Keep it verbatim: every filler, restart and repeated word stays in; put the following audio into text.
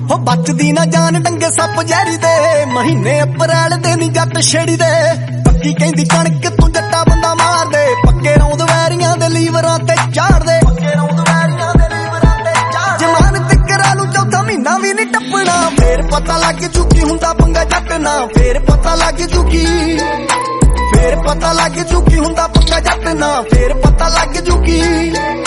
हो बचदी ना जान डंगे सप जहरी दे महीने अप्रैल दे नी जट छेड़ी दे पक्की कहंदी कणक तू जट्टा बंदा मार दे पक्के रौंद वैरियां दे लीवरां ते चाड़ दे जमानत करा लू चौथा महीना भी नी टप्पना फिर पता लग चुकी हुंदा पंगा जट ना फिर पता लग चुकी फिर पता लग चुकी हुंदा पंगा जट ना फिर पता लग चुकी